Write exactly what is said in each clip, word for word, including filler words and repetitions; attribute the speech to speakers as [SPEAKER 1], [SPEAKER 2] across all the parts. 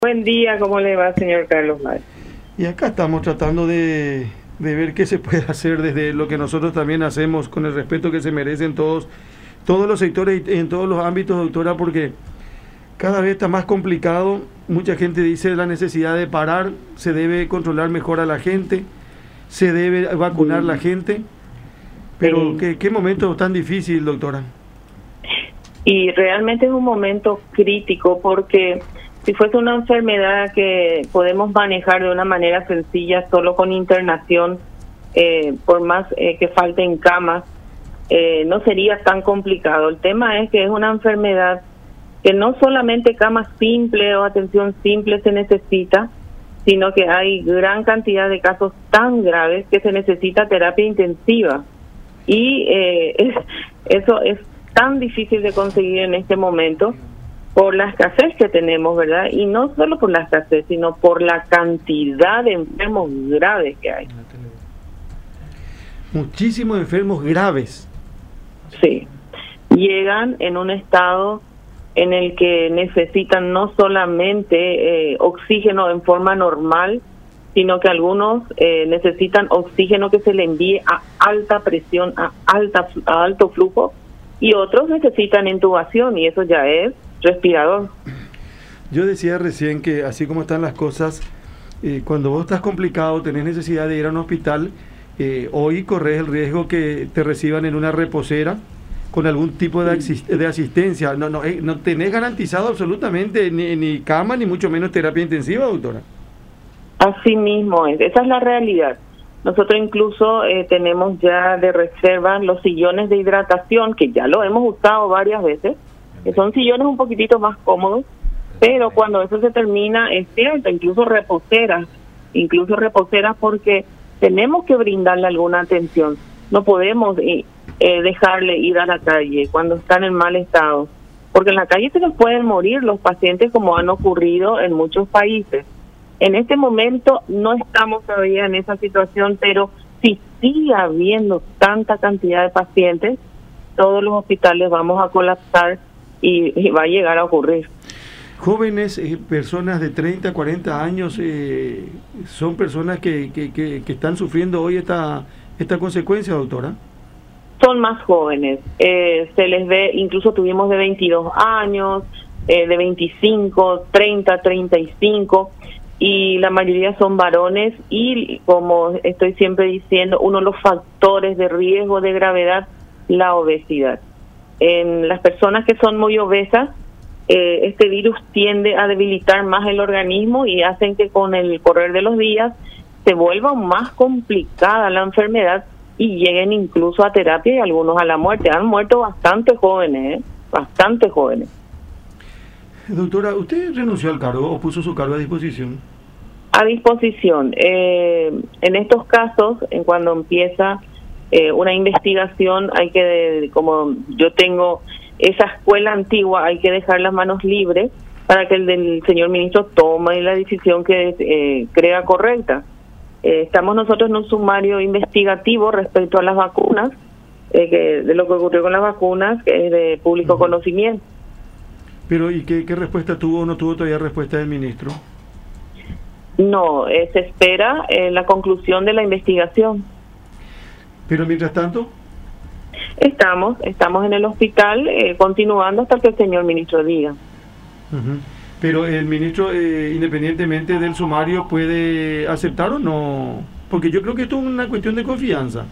[SPEAKER 1] Buen día, ¿cómo le va, señor Carlos May?
[SPEAKER 2] Y acá estamos tratando de, de ver qué se puede hacer desde lo que nosotros también hacemos, con el respeto que se merecen todos, todos los sectores y en todos los ámbitos, doctora, porque cada vez está más complicado. Mucha gente dice la necesidad de parar, se debe controlar mejor a la gente, se debe vacunar
[SPEAKER 1] Sí.
[SPEAKER 2] la gente, pero
[SPEAKER 1] Sí.
[SPEAKER 2] ¿qué, qué momento tan difícil, doctora?
[SPEAKER 1] Y realmente es un momento crítico porque si fuese una enfermedad que podemos manejar de una manera sencilla, solo con internación, eh, por más eh, que falten camas, eh, no sería tan complicado. El tema es que es una enfermedad que no solamente camas simples o atención simple se necesita, sino que hay gran cantidad de casos tan graves que se necesita terapia intensiva. Y eh, es, eso es tan difícil de conseguir en este momento por la escasez que tenemos, ¿verdad? Y no solo por la escasez, sino por la cantidad de enfermos graves que hay.
[SPEAKER 2] Muchísimos enfermos graves.
[SPEAKER 1] Sí, llegan en un estado en el que necesitan no solamente eh, oxígeno en forma normal, sino que algunos eh, necesitan oxígeno que se le envíe a alta presión, a alta a alto flujo, y otros necesitan intubación, y eso ya es respirador.
[SPEAKER 2] Yo decía recién que así como están las cosas, eh, cuando vos estás complicado, tenés necesidad de ir a un hospital, eh, hoy corres el riesgo que te reciban en una reposera con algún tipo de, asist de asistencia. No, no, eh, no tenés garantizado absolutamente ni, ni cama, ni mucho menos terapia intensiva, doctora.
[SPEAKER 1] Así mismo es, esa es la realidad. Nosotros incluso eh, tenemos ya de reserva los sillones de hidratación, que ya lo hemos usado varias veces, que son sillones un poquitito más cómodos, pero cuando eso se termina, es cierto, incluso reposeras, incluso reposeras porque tenemos que brindarle alguna atención. No podemos eh, eh, dejarle ir a la calle cuando están en mal estado, porque en la calle se les pueden morir los pacientes, como han ocurrido en muchos países. En este momento no estamos todavía en esa situación, pero si sigue habiendo tanta cantidad de pacientes, todos los hospitales vamos a colapsar y, y va a llegar a ocurrir.
[SPEAKER 2] Jóvenes, eh, personas de treinta, cuarenta años, eh, son personas que, que, que, que están sufriendo hoy esta, esta consecuencia, doctora.
[SPEAKER 1] Son más jóvenes, eh, se les ve, incluso tuvimos de veintidós años, eh, de veinticinco, treinta, treinta y cinco, y la mayoría son varones, y como estoy siempre diciendo, uno de los factores de riesgo de gravedad, la obesidad. En las personas que son muy obesas, eh, este virus tiende a debilitar más el organismo y hacen que con el correr de los días se vuelva más complicada la enfermedad y lleguen incluso a terapia y algunos a la muerte. Han muerto bastante jóvenes, ¿eh? Bastante jóvenes.
[SPEAKER 2] Doctora, ¿usted renunció al cargo o puso su cargo a disposición?
[SPEAKER 1] A disposición. Eh, en estos casos, en cuando empieza eh, una investigación, hay que, como yo tengo esa escuela antigua, hay que dejar las manos libres para que el del señor ministro tome la decisión que eh, crea correcta. Eh, estamos nosotros en un sumario investigativo respecto a las vacunas, eh, que, de lo que ocurrió con las vacunas, que es de público uh-huh. conocimiento.
[SPEAKER 2] Pero, ¿y qué, qué respuesta tuvo o no tuvo todavía respuesta del ministro?
[SPEAKER 1] No, eh, se espera eh, la conclusión de la investigación.
[SPEAKER 2] Pero mientras tanto...
[SPEAKER 1] Estamos, estamos en el hospital eh, continuando hasta que el señor ministro diga.
[SPEAKER 2] Uh-huh. Pero el ministro, eh, independientemente del sumario, ¿puede aceptar o no? Porque yo creo que esto es una cuestión de confianza.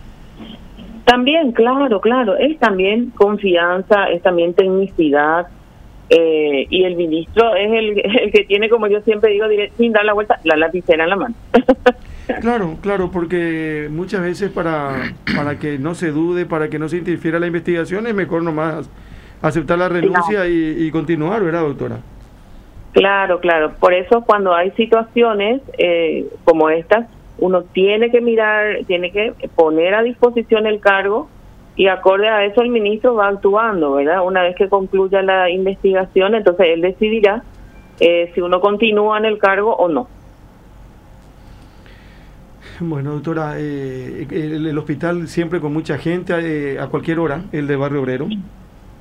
[SPEAKER 1] También, claro, claro, es también confianza, es también tecnicidad, eh, y el ministro es el, el que tiene, como yo siempre digo, diré, sin dar la vuelta, la lapicera en la mano.
[SPEAKER 2] Claro, claro, porque muchas veces para, para que no se dude, para que no se interfiera la investigación, es mejor nomás aceptar la renuncia y, y continuar, ¿verdad, doctora?
[SPEAKER 1] Claro, claro. Por eso cuando hay situaciones eh, como estas, uno tiene que mirar, tiene que poner a disposición el cargo y acorde a eso el ministro va actuando, ¿verdad? Una vez que concluya la investigación, entonces él decidirá eh, si uno continúa en el cargo o no.
[SPEAKER 2] Bueno, doctora, eh, el, el hospital siempre con mucha gente, eh, a cualquier hora, el de Barrio Obrero.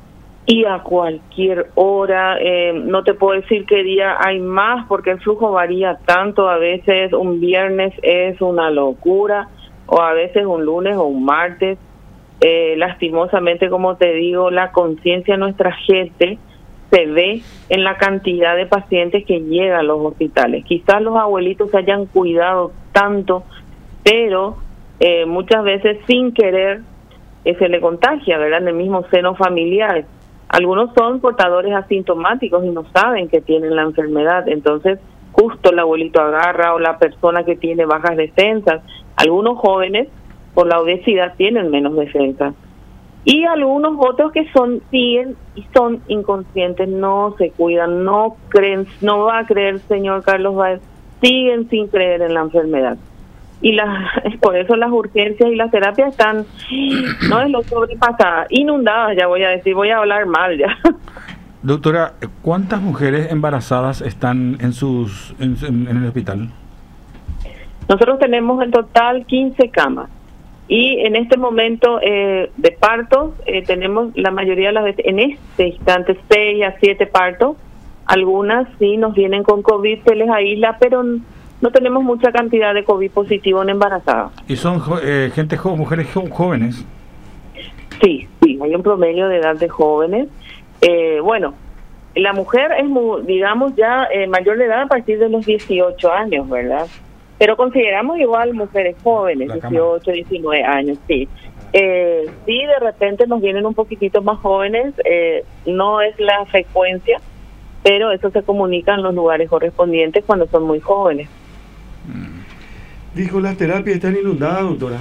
[SPEAKER 1] Y a cualquier hora, eh, no te puedo decir qué día hay más porque el flujo varía tanto, a veces un viernes es una locura o a veces un lunes o un martes. Eh, lastimosamente, como te digo, la conciencia de nuestra gente se ve en la cantidad de pacientes que llegan a los hospitales. Quizás los abuelitos se hayan cuidado tanto, pero eh, muchas veces sin querer eh, se le contagia, ¿verdad?, en el mismo seno familiar. Algunos son portadores asintomáticos y no saben que tienen la enfermedad, entonces justo el abuelito agarra, o la persona que tiene bajas defensas. Algunos jóvenes por la obesidad tienen menos defensas y algunos otros que son siguen y son inconscientes, no se cuidan, no creen, no va a creer, señor Carlos Báez, siguen sin creer en la enfermedad. Y la, por eso las urgencias y las terapias están, no es lo sobrepasada, inundadas, ya voy a decir, voy a hablar mal ya.
[SPEAKER 3] Doctora, ¿cuántas mujeres embarazadas están en sus en, en el hospital?
[SPEAKER 1] Nosotros tenemos en total quince camas y en este momento eh, de partos eh, tenemos la mayoría de las veces, en este instante, seis a siete partos. Algunas sí nos vienen con COVID, se les aísla, pero no tenemos mucha cantidad de COVID positivo en embarazadas.
[SPEAKER 3] ¿Y son eh, gente jo mujeres jo jóvenes?
[SPEAKER 1] Sí, sí, hay un promedio de edad de jóvenes. Eh, bueno, la mujer es, muy, digamos, ya eh, mayor de edad a partir de los dieciocho años, ¿verdad? Pero consideramos igual mujeres jóvenes, dieciocho, diecinueve años, sí. Eh, sí, de repente nos vienen un poquitito más jóvenes, eh, no es la frecuencia, pero eso se comunica en los lugares correspondientes cuando son muy jóvenes.
[SPEAKER 2] Dijo, las terapias están inundadas, doctora.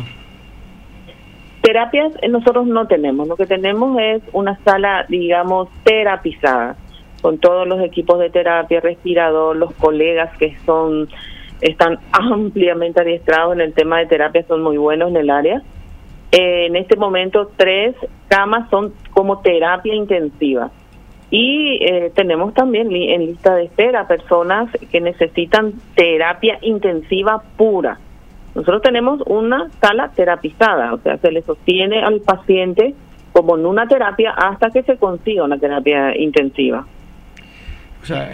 [SPEAKER 1] Terapias eh, nosotros no tenemos, lo que tenemos es una sala, digamos, terapizada, con todos los equipos de terapia, respirador, los colegas que son están ampliamente adiestrados en el tema de terapia, son muy buenos en el área. Eh, en este momento tres camas son como terapia intensiva y eh, tenemos también li en lista de espera personas que necesitan terapia intensiva pura. Nosotros tenemos una sala terapizada, o sea, se le sostiene al paciente como en una terapia hasta que se consiga una terapia intensiva.
[SPEAKER 2] O sea,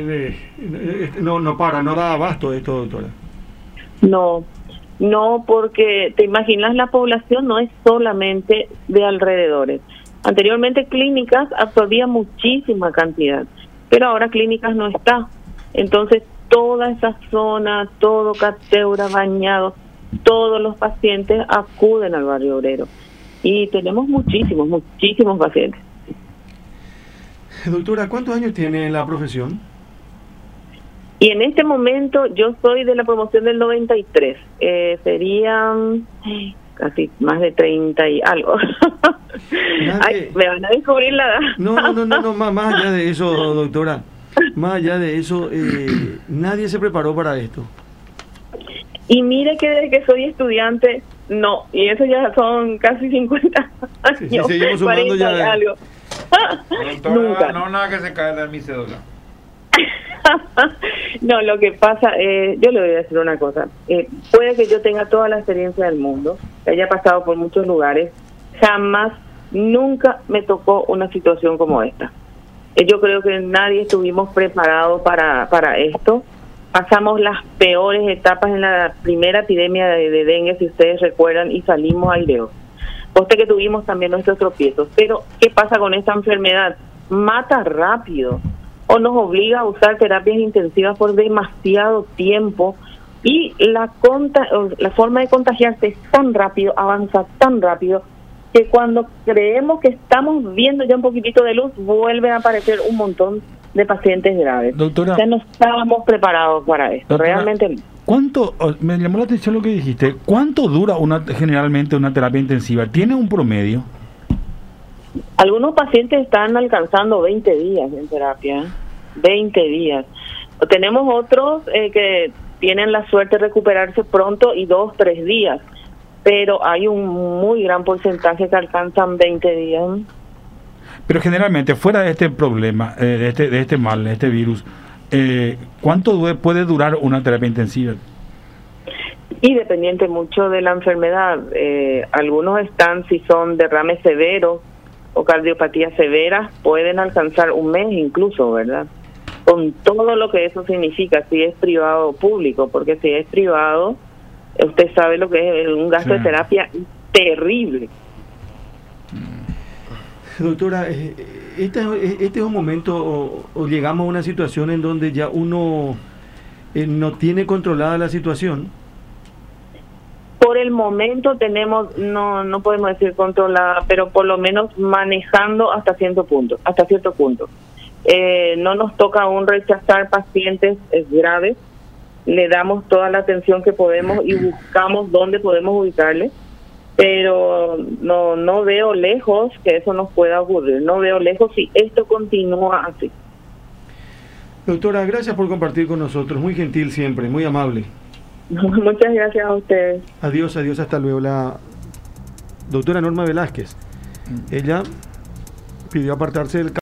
[SPEAKER 2] no, no para, no da abasto esto, doctora.
[SPEAKER 1] No, no, porque te imaginas, la población no es solamente de alrededores. Anteriormente clínicas absorbía muchísima cantidad, pero ahora clínicas no está. Entonces toda esa zona, todo Cateura, Bañado, todos los pacientes acuden al Barrio Obrero. Y tenemos muchísimos, muchísimos pacientes.
[SPEAKER 2] Doctora, ¿cuántos años tiene la profesión?
[SPEAKER 1] Y en este momento yo soy de la promoción del noventa y tres, eh, serían casi más de treinta y algo. Ay, me van a descubrir la edad.
[SPEAKER 2] No, no, no, no, no más, más allá de eso, doctora, más allá de eso, eh, nadie se preparó para esto.
[SPEAKER 1] Y mire que desde que soy estudiante, no, y eso ya son casi cincuenta años,
[SPEAKER 2] sí, sí, seguimos sumando ya de...
[SPEAKER 1] algo.
[SPEAKER 4] Doctora,
[SPEAKER 1] Nunca.
[SPEAKER 4] No, nada que se caiga de mi cédula.
[SPEAKER 1] No, lo que pasa, eh, yo le voy a decir una cosa. Eh, puede que yo tenga toda la experiencia del mundo, que haya pasado por muchos lugares, jamás, nunca me tocó una situación como esta. Eh, yo creo que nadie estuvimos preparados para, para esto. Pasamos las peores etapas en la primera epidemia de, de dengue, si ustedes recuerdan, y salimos aireos. Poste que tuvimos también nuestros tropiezos. Pero, ¿qué pasa con esta enfermedad? Mata rápido, o nos obliga a usar terapias intensivas por demasiado tiempo, y la, conta la forma de contagiarse es tan rápido, avanza tan rápido, que cuando creemos que estamos viendo ya un poquitito de luz, vuelven a aparecer un montón de pacientes graves.
[SPEAKER 3] Doctora,
[SPEAKER 1] o sea, no estábamos preparados para esto, doctora, realmente no.
[SPEAKER 3] ¿Cuánto, me llamó la atención lo que dijiste, cuánto dura una generalmente una terapia intensiva? ¿Tiene un promedio?
[SPEAKER 1] Algunos pacientes están alcanzando veinte días en terapia, veinte días. Tenemos otros eh, que tienen la suerte de recuperarse pronto y dos, tres días, pero hay un muy gran porcentaje que alcanzan veinte días.
[SPEAKER 3] Pero generalmente, fuera de este problema, eh, de este de este mal, de este virus, eh, ¿cuánto puede durar una terapia intensiva?
[SPEAKER 1] Y dependiente mucho de la enfermedad. Eh, algunos están, si son derrames severos, o cardiopatías severas pueden alcanzar un mes incluso, ¿verdad? Con todo lo que eso significa, si es privado o público, porque si es privado, usted sabe lo que es un gasto sí. de terapia terrible.
[SPEAKER 2] Doctora, este, este es un momento o, o llegamos a una situación en donde ya uno eh, no tiene controlada la situación.
[SPEAKER 1] Por el momento tenemos, no no podemos decir controlada, pero por lo menos manejando hasta cierto punto, hasta cierto punto. Eh, no nos toca aún rechazar pacientes graves, le damos toda la atención que podemos y buscamos dónde podemos ubicarle, pero no no veo lejos que eso nos pueda ocurrir, no veo lejos si esto continúa así.
[SPEAKER 2] Doctora, gracias por compartir con nosotros, muy gentil siempre, muy amable.
[SPEAKER 1] Muchas gracias a ustedes.
[SPEAKER 2] Adiós, adiós, hasta luego. La doctora Norma Velázquez, ella pidió apartarse del